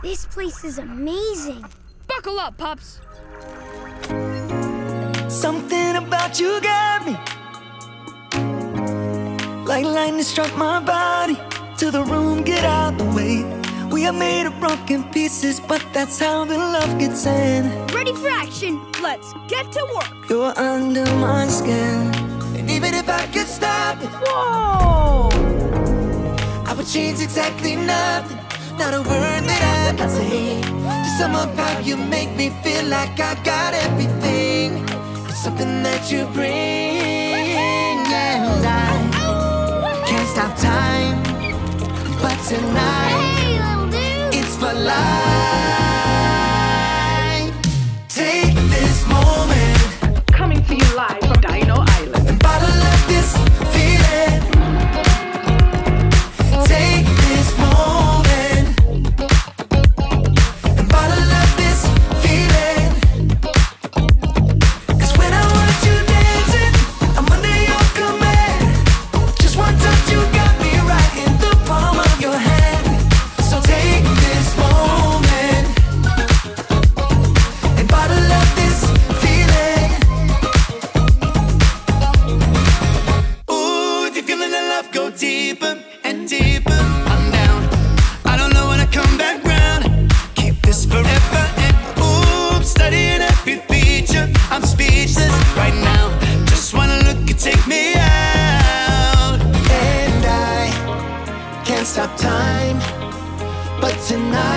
This place is amazing. Buckle up, pups. Something about you got me. Like lightning struck my body. To the room, get out the way. We are made of broken pieces, but that's how the love gets in. Ready for action. Let's get to work. You're under my skin, and even if I could stop it, Whoa! I would change exactly nothing. Not a word that I can say. To sum up how you make me feel like I got everything. It's something that you bring, and I can't stop time. But tonight, Hey, little dude. it's for life. Take this moment Coming to you live from Dino Island. and bottle up this feeling. Take this moment and bottle up this feeling. 'Cause when I watch you dancing, I'm under your command. Just one touch, you got me right in the palm of your hand. So take this moment and bottle up this feeling. Ooh, if you're feeling the love, go deeper and deeper. I'm down. I don't know when I come back round. Keep this forever and ooh, I'm studying every feature. I'm speechless right now. Just wanna look and take me out. And I can't stop time, but tonight